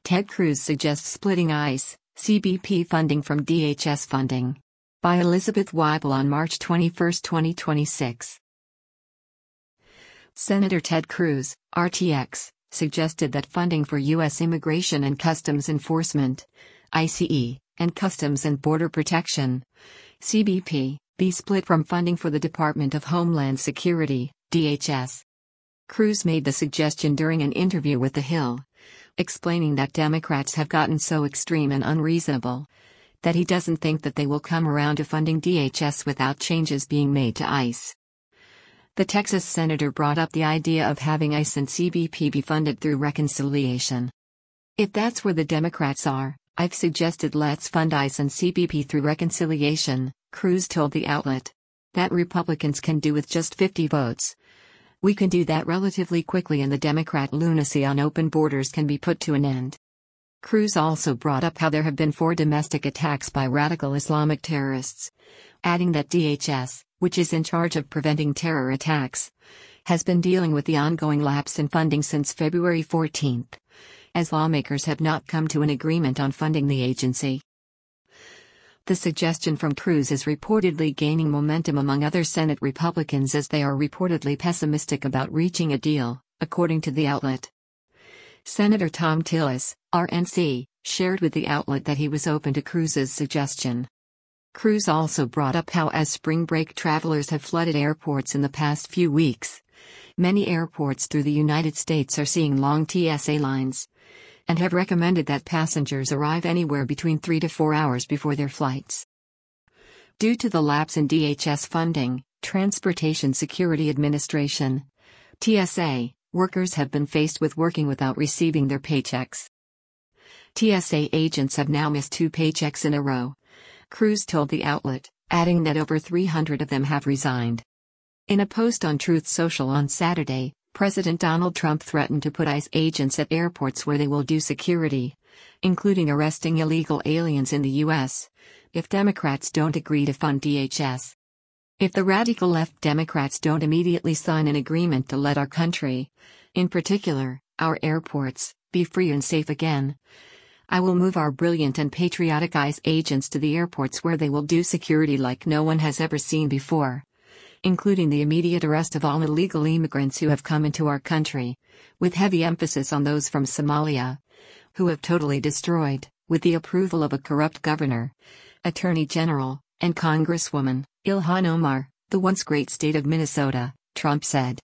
Ted Cruz suggests splitting ICE, CBP funding from DHS funding. By Elizabeth Weibel on March 21, 2026. Senator Ted Cruz, RTX, suggested that funding for U.S. Immigration and Customs Enforcement, ICE, and Customs and Border Protection, CBP, be split from funding for the Department of Homeland Security, DHS. Cruz made the suggestion during an interview with The Hill, explaining that Democrats have gotten so extreme and unreasonable that he doesn't think that they will come around to funding DHS without changes being made to ICE. The Texas senator brought up the idea of having ICE and CBP be funded through reconciliation. If that's where the Democrats are, I've suggested let's fund ICE and CBP through reconciliation, Cruz told the outlet. That Republicans can do with just 50 votes. We can do that relatively quickly and the Democrat lunacy on open borders can be put to an end. Cruz also brought up how there have been 4 domestic attacks by radical Islamic terrorists, adding that DHS, which is in charge of preventing terror attacks, has been dealing with the ongoing lapse in funding since February 14, as lawmakers have not come to an agreement on funding the agency. The suggestion from Cruz is reportedly gaining momentum among other Senate Republicans as they are reportedly pessimistic about reaching a deal, according to the outlet. Senator Thom Tillis, RNC, shared with the outlet that he was open to Cruz's suggestion. Cruz also brought up how as spring break travelers have flooded airports in the past few weeks, many airports through the United States are seeing long TSA lines, and have recommended that passengers arrive anywhere between 3 to 4 hours before their flights. Due to the lapse in DHS funding, Transportation Security Administration, TSA, workers have been faced with working without receiving their paychecks. TSA agents have now missed 2 paychecks in a row, Cruz told the outlet, adding that over 300 of them have resigned. In a post on Truth Social on Saturday, President Donald Trump threatened to put ICE agents at airports where they will do security, including arresting illegal aliens in the U.S., if Democrats don't agree to fund DHS. If the radical left Democrats don't immediately sign an agreement to let our country, in particular, our airports, be free and safe again, I will move our brilliant and patriotic ICE agents to the airports where they will do security like no one has ever seen before, including the immediate arrest of all illegal immigrants who have come into our country, with heavy emphasis on those from Somalia, who have totally destroyed, with the approval of a corrupt governor, attorney general, and Congresswoman, Ilhan Omar, the once great state of Minnesota, Trump said.